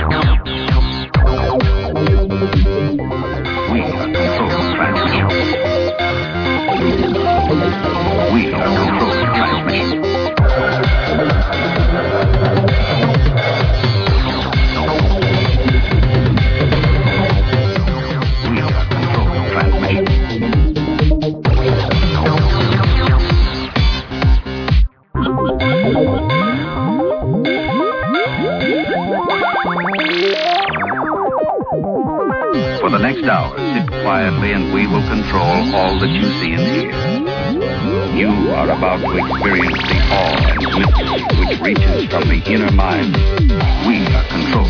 We are controlling transmission. We are controlling transmission. We are controlling transmission. For the next hour, sit quietly and we will control all that you see and hear. You are about to experience the awe and mystery which reaches from the inner mind. We are controlling